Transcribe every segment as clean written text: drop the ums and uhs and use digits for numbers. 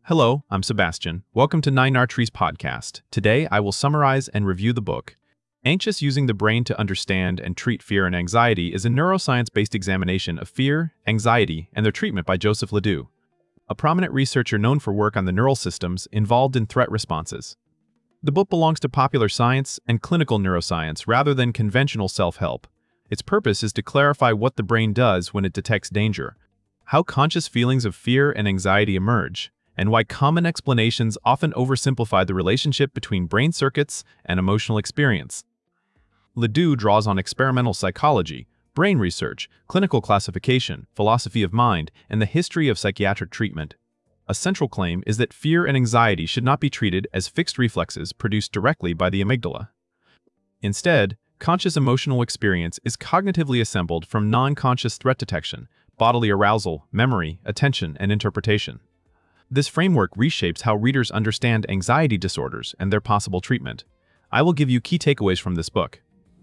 Hello, I'm Sebastian. Welcome to Nine Arteries Podcast. Today, I will summarize and review the book. Anxious Using the Brain to Understand and Treat Fear and Anxiety is a neuroscience-based examination of fear, anxiety, and their treatment by Joseph Ledoux, a prominent researcher known for work on the neural systems involved in threat responses. The book belongs to popular science and clinical neuroscience rather than conventional self-help. Its purpose is to clarify what the brain does when it detects danger, how conscious feelings of fear and anxiety emerge, and why common explanations often oversimplify the relationship between brain circuits and emotional experience. Ledoux draws on experimental psychology, brain research, clinical classification, philosophy of mind, and the history of psychiatric treatment. A central claim is that fear and anxiety should not be treated as fixed reflexes produced directly by the amygdala. Instead, conscious emotional experience is cognitively assembled from non-conscious threat detection, bodily arousal, memory, attention, and interpretation. This framework reshapes how readers understand anxiety disorders and their possible treatment. I will give you key takeaways from this book.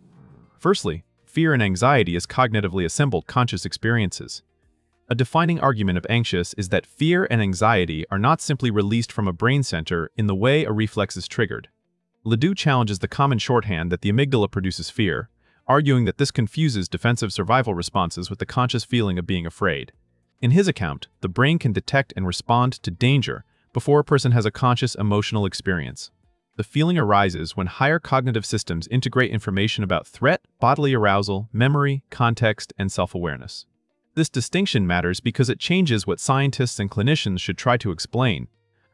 Firstly, fear and anxiety as cognitively assembled conscious experiences. A defining argument of Anxious is that fear and anxiety are not simply released from a brain center in the way a reflex is triggered. Ledoux challenges the common shorthand that the amygdala produces fear, arguing that this confuses defensive survival responses with the conscious feeling of being afraid. In his account, the brain can detect and respond to danger before a person has a conscious emotional experience. The feeling arises when higher cognitive systems integrate information about threat, bodily arousal, memory, context, and self-awareness. This distinction matters because it changes what scientists and clinicians should try to explain.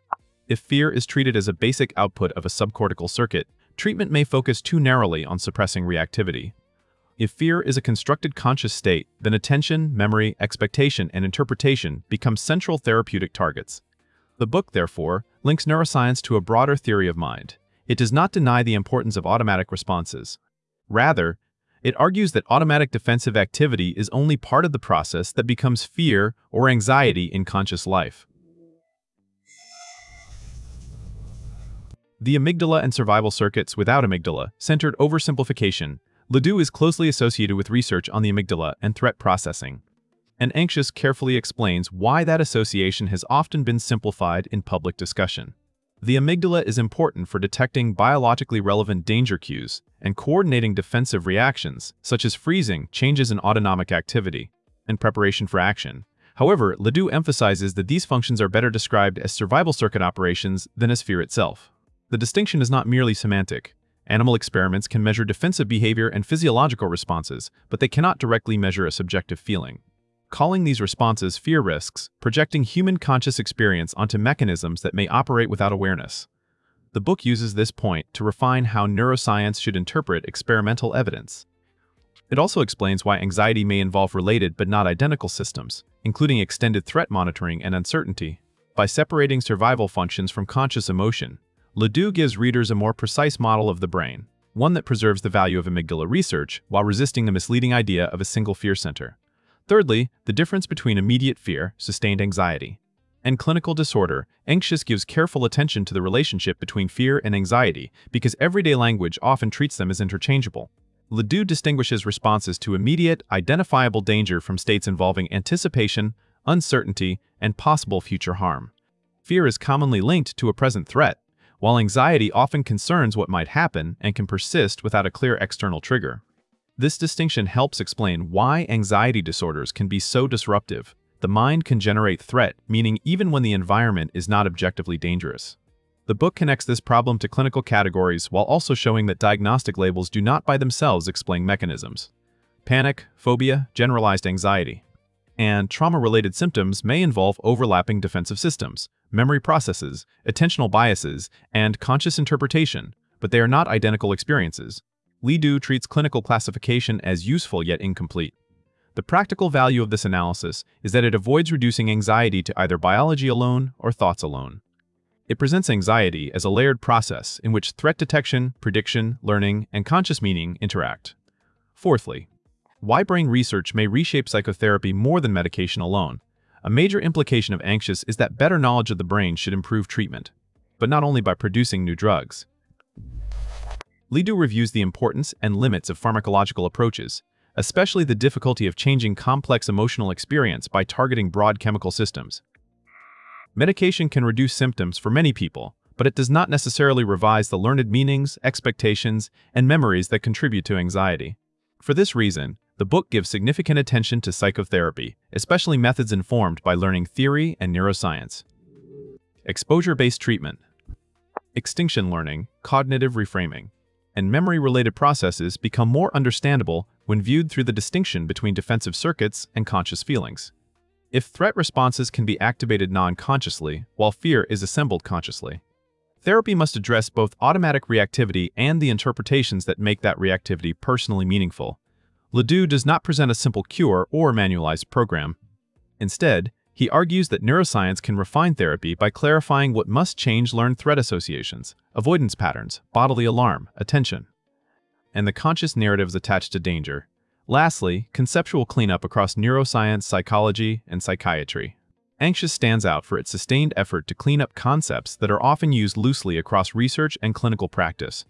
If fear is treated as a basic output of a subcortical circuit, treatment may focus too narrowly on suppressing reactivity. If fear is a constructed conscious state, then attention, memory, expectation, and interpretation become central therapeutic targets. The book, therefore, links neuroscience to a broader theory of mind. It does not deny the importance of automatic responses. Rather, it argues that automatic defensive activity is only part of the process that becomes fear or anxiety in conscious life. The amygdala and survival circuits without amygdala, centered oversimplification. Ledoux is closely associated with research on the amygdala and threat processing, and Anxious carefully explains why that association has often been simplified in public discussion. The amygdala is important for detecting biologically relevant danger cues and coordinating defensive reactions, such as freezing, changes in autonomic activity, and preparation for action. However, Ledoux emphasizes that these functions are better described as survival circuit operations than as fear itself. The distinction is not merely semantic. Animal experiments can measure defensive behavior and physiological responses, but they cannot directly measure a subjective feeling. Calling these responses fear risks, projecting human conscious experience onto mechanisms that may operate without awareness. The book uses this point to refine how neuroscience should interpret experimental evidence. It also explains why anxiety may involve related but not identical systems, including extended threat monitoring and uncertainty. By separating survival functions from conscious emotion, Ledoux gives readers a more precise model of the brain, one that preserves the value of amygdala research while resisting the misleading idea of a single fear center. Thirdly, the difference between immediate fear, sustained anxiety, and clinical disorder. Anxious gives careful attention to the relationship between fear and anxiety because everyday language often treats them as interchangeable. Ledoux distinguishes responses to immediate, identifiable danger from states involving anticipation, uncertainty, and possible future harm. Fear is commonly linked to a present threat, while anxiety often concerns what might happen and can persist without a clear external trigger. This distinction helps explain why anxiety disorders can be so disruptive. The mind can generate threat, meaning even when the environment is not objectively dangerous. The book connects this problem to clinical categories while also showing that diagnostic labels do not by themselves explain mechanisms. Panic, phobia, generalized anxiety, and trauma-related symptoms may involve overlapping defensive systems, memory processes, attentional biases, and conscious interpretation, but they are not identical experiences. Ledoux treats clinical classification as useful yet incomplete. The practical value of this analysis is that it avoids reducing anxiety to either biology alone or thoughts alone. It presents anxiety as a layered process in which threat detection, prediction, learning, and conscious meaning interact. Fourthly, why brain research may reshape psychotherapy more than medication alone. A major implication of Anxious is that better knowledge of the brain should improve treatment, but not only by producing new drugs. Ledoux reviews the importance and limits of pharmacological approaches, especially the difficulty of changing complex emotional experience by targeting broad chemical systems. Medication can reduce symptoms for many people, but it does not necessarily revise the learned meanings, expectations, and memories that contribute to anxiety. For this reason, the book gives significant attention to psychotherapy, especially methods informed by learning theory and neuroscience. Exposure-based treatment, extinction learning, cognitive reframing, and memory-related processes become more understandable when viewed through the distinction between defensive circuits and conscious feelings. If threat responses can be activated non-consciously, while fear is assembled consciously, therapy must address both automatic reactivity and the interpretations that make that reactivity personally meaningful. Ledoux does not present a simple cure or manualized program. Instead, he argues that neuroscience can refine therapy by clarifying what must change learned threat associations, avoidance patterns, bodily alarm, attention, and the conscious narratives attached to danger. Lastly, conceptual cleanup across neuroscience, psychology, and psychiatry. Anxious stands out for its sustained effort to clean up concepts that are often used loosely across research and clinical practice.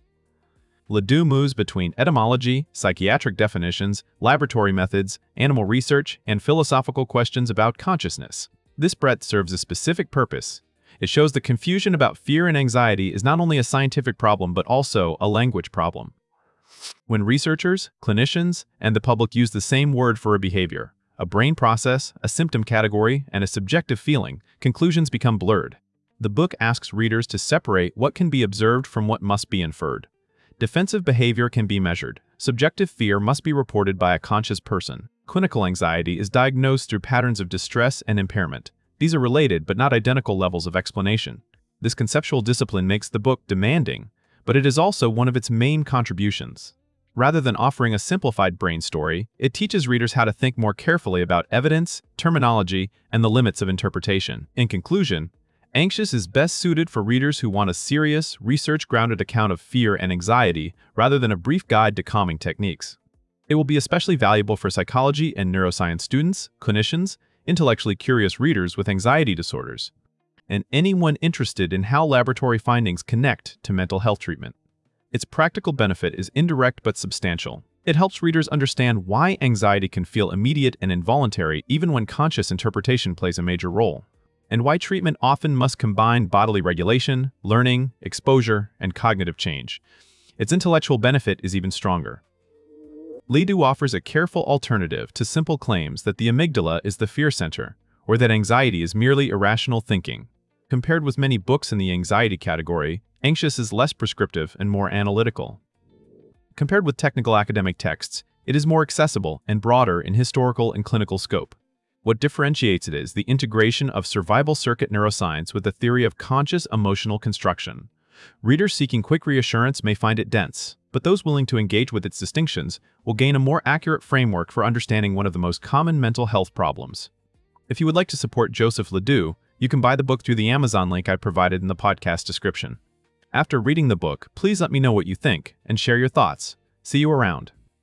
Ledoux moves between etymology, psychiatric definitions, laboratory methods, animal research, and philosophical questions about consciousness. This breadth serves a specific purpose. It shows that confusion about fear and anxiety is not only a scientific problem but also a language problem. When researchers, clinicians, and the public use the same word for a behavior, a brain process, a symptom category, and a subjective feeling, conclusions become blurred. The book asks readers to separate what can be observed from what must be inferred. Defensive behavior can be measured. Subjective fear must be reported by a conscious person. Clinical anxiety is diagnosed through patterns of distress and impairment. These are related but not identical levels of explanation. This conceptual discipline makes the book demanding, but it is also one of its main contributions. Rather than offering a simplified brain story, it teaches readers how to think more carefully about evidence, terminology, and the limits of interpretation. In conclusion, Anxious is best suited for readers who want a serious, research-grounded account of fear and anxiety rather than a brief guide to calming techniques. It will be especially valuable for psychology and neuroscience students, clinicians, intellectually curious readers with anxiety disorders, and anyone interested in how laboratory findings connect to mental health treatment. Its practical benefit is indirect but substantial. It helps readers understand why anxiety can feel immediate and involuntary even when conscious interpretation plays a major role, and why treatment often must combine bodily regulation, learning, exposure, and cognitive change. Its intellectual benefit is even stronger. Ledoux offers a careful alternative to simple claims that the amygdala is the fear center, or that anxiety is merely irrational thinking. Compared with many books in the anxiety category, Anxious is less prescriptive and more analytical. Compared with technical academic texts, it is more accessible and broader in historical and clinical scope. What differentiates it is the integration of survival circuit neuroscience with the theory of conscious emotional construction. Readers seeking quick reassurance may find it dense, but those willing to engage with its distinctions will gain a more accurate framework for understanding one of the most common mental health problems. If you would like to support Joseph Ledoux, you can buy the book through the Amazon link I provided in the podcast description. After reading the book, please let me know what you think and share your thoughts. See you around.